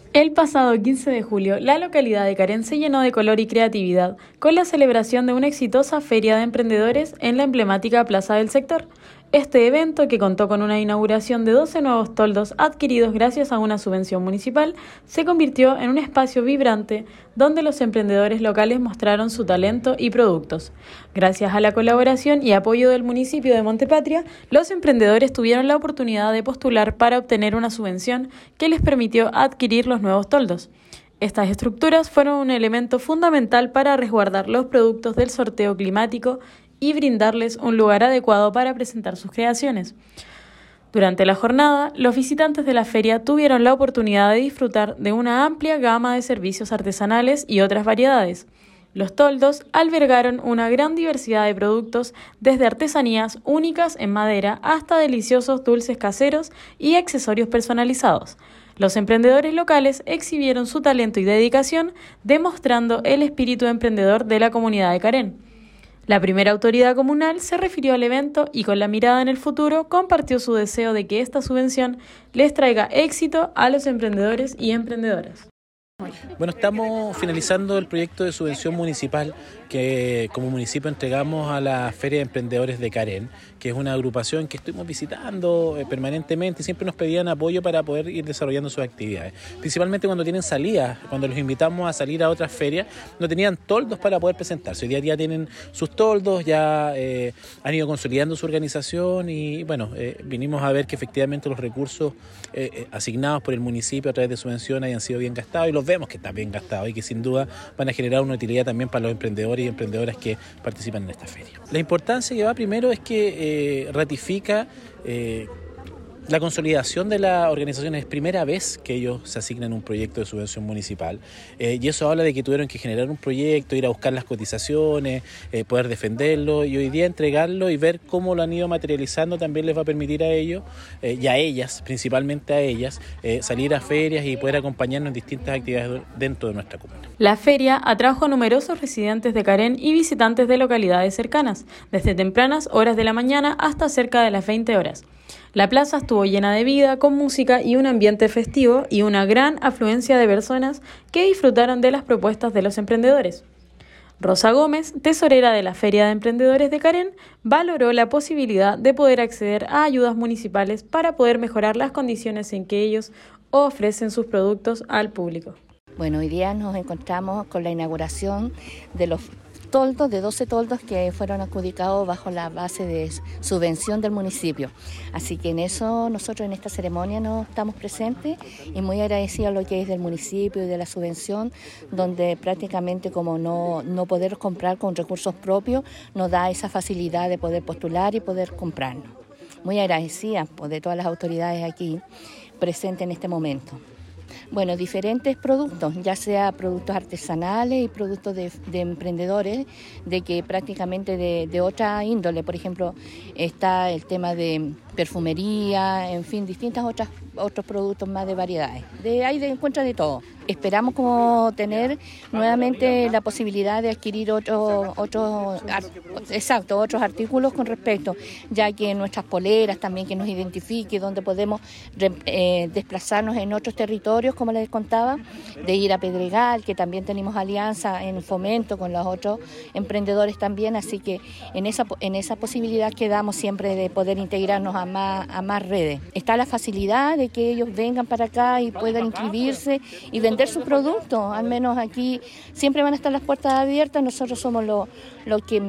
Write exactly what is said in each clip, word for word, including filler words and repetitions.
El pasado quince de julio, la localidad de Carén se llenó de color y creatividad con la celebración de una exitosa feria de emprendedores en la emblemática plaza del sector. Este evento, que contó con una inauguración de doce nuevos toldos adquiridos gracias a una subvención municipal, se convirtió en un espacio vibrante donde los emprendedores locales mostraron su talento y productos. Gracias a la colaboración y apoyo del municipio de Montepatria, los emprendedores tuvieron la oportunidad de postular para obtener una subvención que les permitió adquirir los nuevos toldos. Estas estructuras fueron un elemento fundamental para resguardar los productos del sorteo climático y brindarles un lugar adecuado para presentar sus creaciones. Durante la jornada, los visitantes de la feria tuvieron la oportunidad de disfrutar de una amplia gama de servicios artesanales y otras variedades. Los toldos albergaron una gran diversidad de productos, desde artesanías únicas en madera hasta deliciosos dulces caseros y accesorios personalizados. Los emprendedores locales exhibieron su talento y dedicación, demostrando el espíritu emprendedor de la comunidad de Carén. La primera autoridad comunal se refirió al evento y, con la mirada en el futuro, compartió su deseo de que esta subvención les traiga éxito a los emprendedores y emprendedoras. Bueno, estamos finalizando el proyecto de subvención municipal que como municipio entregamos a la Feria de Emprendedores de Carén, que es una agrupación que estuvimos visitando eh, permanentemente y siempre nos pedían apoyo para poder ir desarrollando sus actividades. Principalmente cuando tienen salidas, cuando los invitamos a salir a otras ferias, no tenían toldos para poder presentarse. Hoy día ya tienen sus toldos, ya eh, han ido consolidando su organización y bueno, eh, vinimos a ver que efectivamente los recursos eh, eh, asignados por el municipio a través de subvención hayan sido bien gastados, y los vemos que están bien gastados y que sin duda van a generar una utilidad también para los emprendedores y emprendedoras que participan en esta feria. La importancia que va primero es que eh, ratifica eh, la consolidación de la organización. Es primera vez que ellos se asignan un proyecto de subvención municipal eh, y eso habla de que tuvieron que generar un proyecto, ir a buscar las cotizaciones, eh, poder defenderlo, y hoy día entregarlo y ver cómo lo han ido materializando también les va a permitir a ellos eh, y a ellas, principalmente a ellas, eh, salir a ferias y poder acompañarnos en distintas actividades dentro de nuestra comuna. La feria atrajo a numerosos residentes de Carén y visitantes de localidades cercanas, desde tempranas horas de la mañana hasta cerca de las veinte horas. La plaza estuvo llena de vida, con música y un ambiente festivo y una gran afluencia de personas que disfrutaron de las propuestas de los emprendedores. Rosa Gómez, tesorera de la Feria de Emprendedores de Carén, valoró la posibilidad de poder acceder a ayudas municipales para poder mejorar las condiciones en que ellos ofrecen sus productos al público. Bueno, hoy día nos encontramos con la inauguración de los toldos, de doce toldos que fueron adjudicados bajo la base de subvención del municipio. Así que en eso nosotros en esta ceremonia nos estamos presentes y muy agradecidos a lo que es del municipio y de la subvención, donde prácticamente como no, no poder comprar con recursos propios, nos da esa facilidad de poder postular y poder comprarnos. Muy agradecida pues, de todas las autoridades aquí presentes en este momento. Bueno, diferentes productos, ya sea productos artesanales y productos de, de emprendedores, de que prácticamente de, de otra índole. Por ejemplo, está el tema de perfumería, en fin, distintas otras otros productos más de variedades. De ahí de encuentra de todo. Esperamos como tener nuevamente la posibilidad de adquirir otros otros exacto, otros artículos con respecto, ya que nuestras poleras también que nos identifique, donde podemos eh, desplazarnos en otros territorios, como les contaba, de ir a Pedregal, que también tenemos alianza en fomento con los otros emprendedores también, así que en esa en esa posibilidad quedamos siempre de poder integrarnos a más a más redes. Está la facilidad de que ellos vengan para acá y puedan inscribirse y vender su producto. Al menos aquí siempre van a estar las puertas abiertas. Nosotros somos los lo que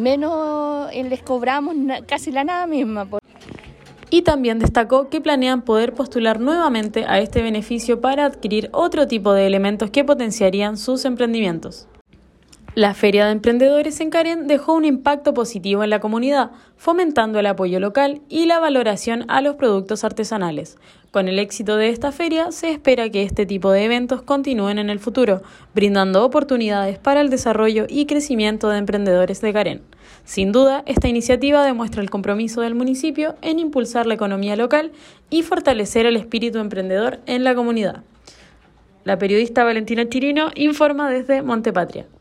menos les cobramos, casi la nada misma. Y también destacó que planean poder postular nuevamente a este beneficio para adquirir otro tipo de elementos que potenciarían sus emprendimientos. La Feria de Emprendedores en Carén dejó un impacto positivo en la comunidad, fomentando el apoyo local y la valoración a los productos artesanales. Con el éxito de esta feria, se espera que este tipo de eventos continúen en el futuro, brindando oportunidades para el desarrollo y crecimiento de emprendedores de Carén. Sin duda, esta iniciativa demuestra el compromiso del municipio en impulsar la economía local y fortalecer el espíritu emprendedor en la comunidad. La periodista Valentina Chirino informa desde Montepatria.